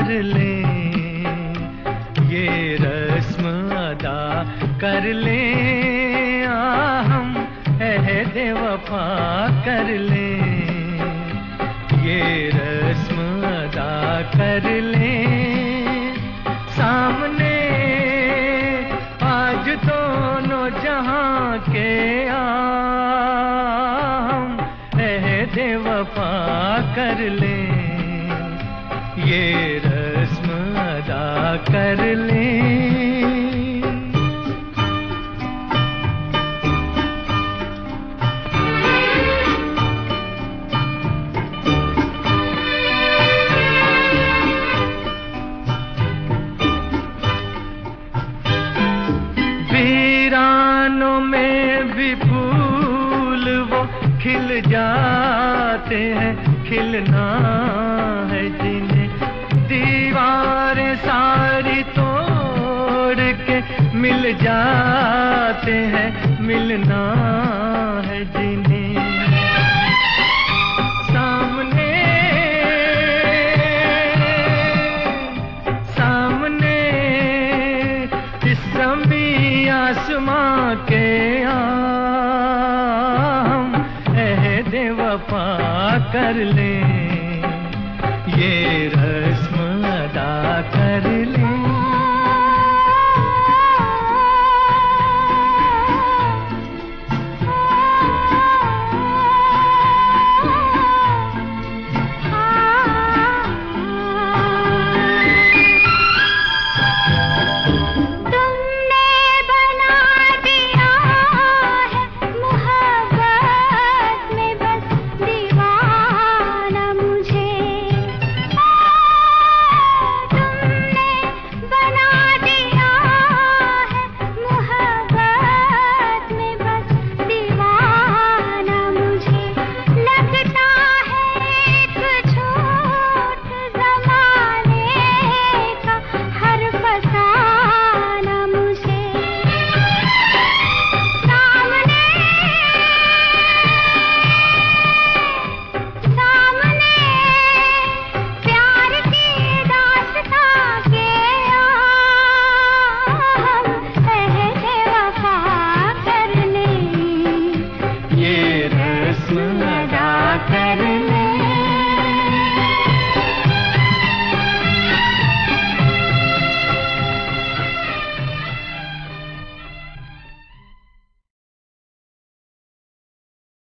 लें, ये रस्म अदा कर लें, हम अहद वफा कर लें, ये रस्म अदा कर लें। सामने आज दोनों जहां के हम अहद वफा कर लें, ये रस्म अदा कर लें। वीरानों में भी फूल वो खिल जाते हैं, खिलना है जिन्हें दीवारें सारी तोड़ के मिल जाते हैं, मिलना है जिन्हें। सामने सामने इस ज़मीं आसमां के हम अहद वफा कर लें,